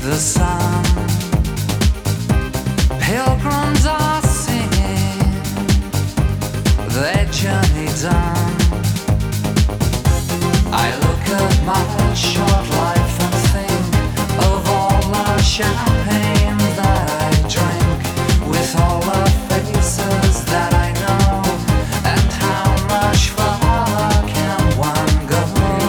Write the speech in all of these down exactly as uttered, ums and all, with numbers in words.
the sun. Pilgrims are singing their journey done. I look at my short life and think of all the champagne that I drank, with all the faces that I know, and how much further can one go.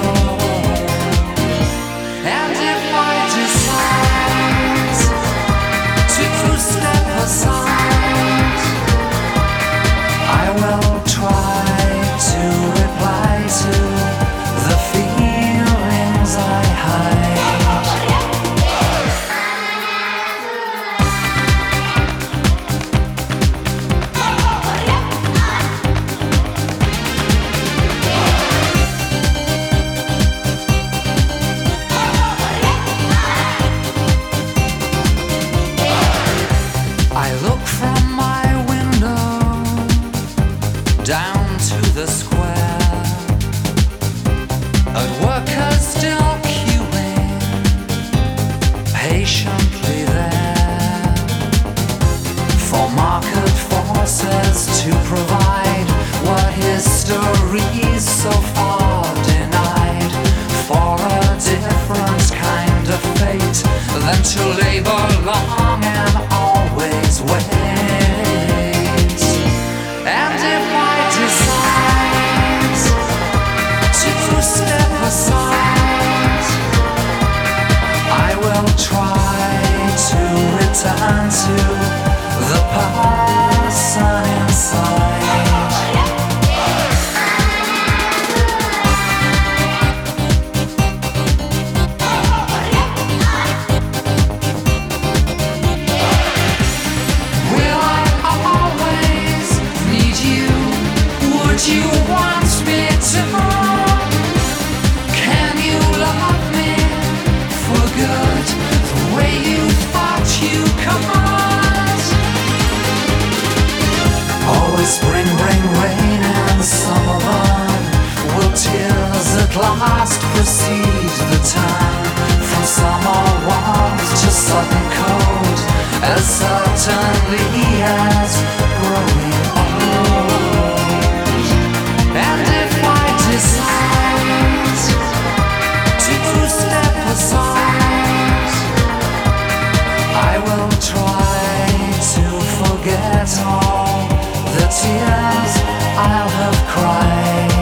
And if I decide to step aside, I will try to reply to the feelings I hide. I look from my window down to the square, at workers still queuing patiently there, for market forces to provide what history so far denied, for a different kind of fate than to labor long and always wait. And if I decide to step aside, I will try to return to the person inside. Will I always need you? Would you want me to? Can you love me for good, the way you thought you could? Always spring, bring rain and summer burn. Will tears at last precede the turn from summer warmth to sudden cold, as certainly as growing old? And if I decide to step aside, I will try to forget all the tears I'll have cried.